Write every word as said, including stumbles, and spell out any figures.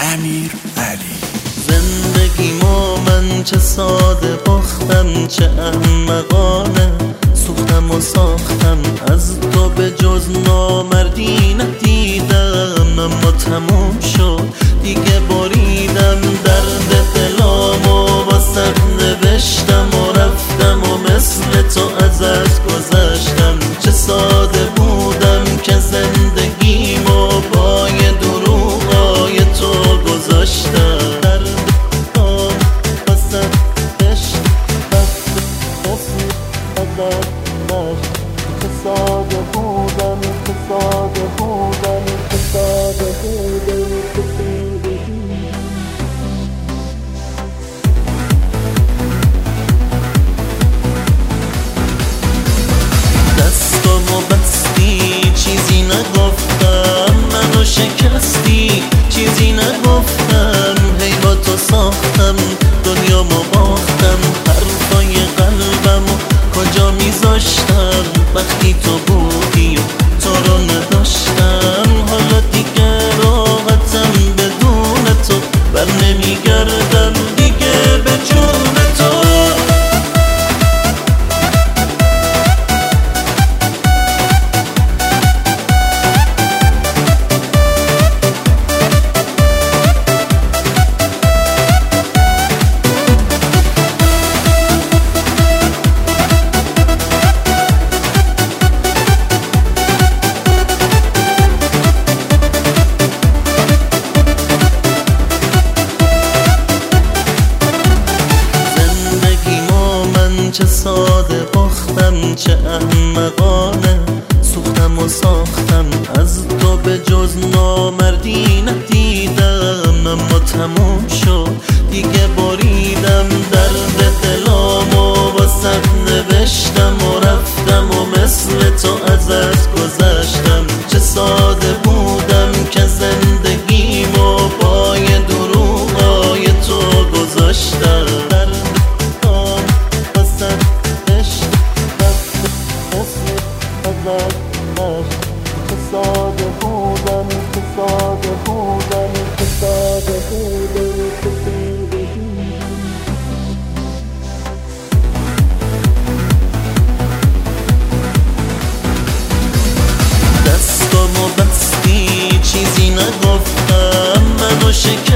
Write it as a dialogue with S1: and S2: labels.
S1: امیرعلی.
S2: زندگیمو من چه ساده باختم، چه احمقانه سوختم و ساختم. از تو به جز نامردی ندیدم، اما تموم شد دیگه بریدم. درد دلامو واسه نوشتم و رفتم و مثل تو ازت گذشتم. چه ساده بودم که زندگیمو با یه دروغای تو گذاشتم. چه ساده بودم، چه ساده بودم، چه ساده بودم، چه ساده بودم. دستامو بستی چیزی نگفتم، منو شکستی چیزی نگفتم. هی با تو ساختم دنیامو باختم، حرفای قلبمو کجا میذاشتم وقتی تو بودی و تو رو نداشتم. حالا دیگه راحتم بدون تو، بر نمیگردم دیگه به جون تو. چه ساده باختم، چه احمقانه سوختم و ساختم. از تو به جز نامردی ندیدم، اما تموم شد دیگه بریدم. درد دلامو واسه نوشتم و رفتم و مثل تو ازت گذشتم. چه ساده بودم که زندگیمو با یه دروغای تو گذاشتم. چه ساده بودم، چه ساده بودم، چه ساده بودم، چه ساده بودم. دستامو بستی چیزی نگفتم، منو شکستی